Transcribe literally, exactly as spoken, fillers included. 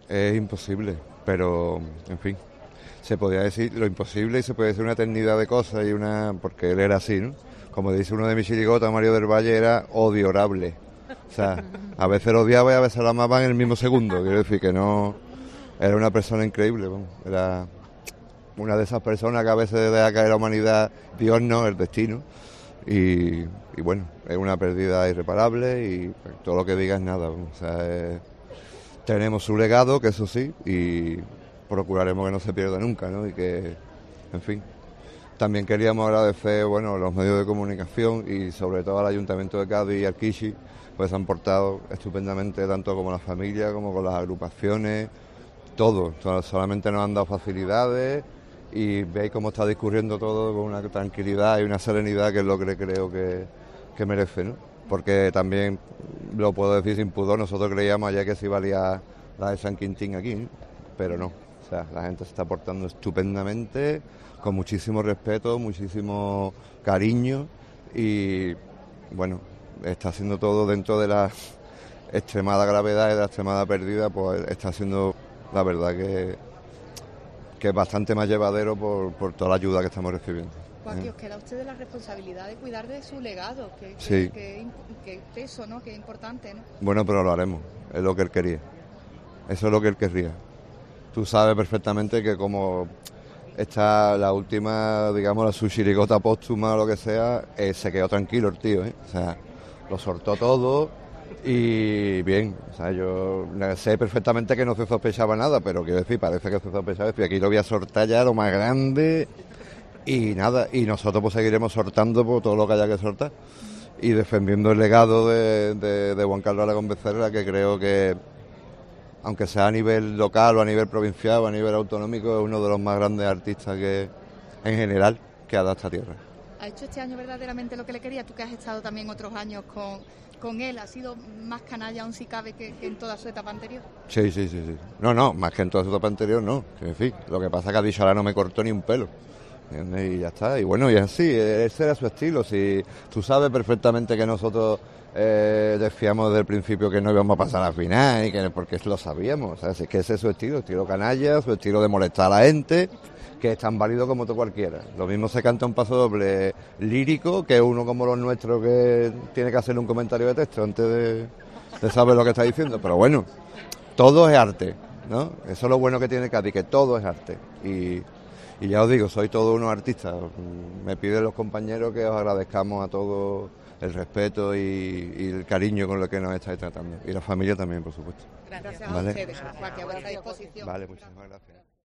Es imposible, pero, en fin, se podía decir lo imposible y se puede decir una eternidad de cosas y una... porque él era así, ¿no? Como dice uno de mis chirigotas, Mario del Valle, era odiorable. O sea, a veces lo odiaba y a veces lo amaba en el mismo segundo. Quiero decir que no... Era una persona increíble, vamos. Era una de esas personas que a veces deja caer la humanidad, Dios no, el destino. Y, y bueno, es una pérdida irreparable y pues, todo lo que diga es nada. Vamos. O sea, es... tenemos su legado, que eso sí, y procuraremos que no se pierda nunca, ¿no? Y que, en fin. También queríamos agradecer, bueno, a los medios de comunicación y sobre todo al Ayuntamiento de Cádiz y al Kishi, pues se han portado estupendamente, tanto como la familia, como con las agrupaciones, todo. Solamente nos han dado facilidades y veis cómo está discurriendo todo con una tranquilidad y una serenidad que es lo que creo que, que merece, ¿no? Porque también, lo puedo decir sin pudor, nosotros creíamos ayer que se iba a liar la de San Quintín aquí, ¿no? Pero no. O sea, la gente se está portando estupendamente, con muchísimo respeto, muchísimo cariño y, bueno, está haciendo todo dentro de la extremada gravedad y de la extremada pérdida, pues está haciendo, la verdad, que, que es bastante más llevadero por, por toda la ayuda que estamos recibiendo. Joaquín, os queda a ustedes la responsabilidad de cuidar de su legado, que, que, Sí. que, que peso, ¿no? Que es importante, ¿no? Bueno, pero lo haremos, es lo que él quería, eso es lo que él querría. Tú sabes perfectamente que como esta, la última, digamos, la su chirigota póstuma o lo que sea, eh, se quedó tranquilo el tío, ¿eh? O sea, lo soltó todo y bien, o sea, yo sé perfectamente que no se sospechaba nada, pero quiero decir, parece que se sospechaba, y aquí lo voy a soltar ya lo más grande y nada, y nosotros pues seguiremos soltando por todo lo que haya que soltar y defendiendo el legado de, de, de Juan Carlos Aragón Becerra, que creo que aunque sea a nivel local o a nivel provincial o a nivel autonómico, es uno de los más grandes artistas que en general que ha dado esta tierra. ¿Ha hecho este año verdaderamente lo que le quería? Tú que has estado también otros años con, con él, ¿ha sido más canalla aún si cabe que, que en toda su etapa anterior? Sí, sí, sí, sí. No, no, más que en toda su etapa anterior, no. En fin, lo que pasa es que a dicho ahora no me cortó ni un pelo. ¿Entiendes? Y ya está. Y bueno, y así, ese era su estilo. Si tú sabes perfectamente que nosotros eh, decíamos desde el principio que no íbamos a pasar a la final, y que porque lo sabíamos. ¿Sabes? Es que ese es su estilo, estilo canalla, su estilo de molestar a la gente, que es tan válido como tú cualquiera. Lo mismo se canta un paso doble lírico que uno como los nuestros que tiene que hacer un comentario de texto antes de, de saber lo que está diciendo. Pero bueno, todo es arte, ¿no? Eso es lo bueno que tiene Cádiz, que todo es arte. Y, y ya os digo, soy todo unos artistas. Me piden los compañeros que os agradezcamos a todos el respeto y, y el cariño con lo que nos estáis tratando. Y la familia también, por supuesto. Gracias ¿Vale? a ustedes, Joaquín, a vuestra disposición. Vale, muchísimas gracias.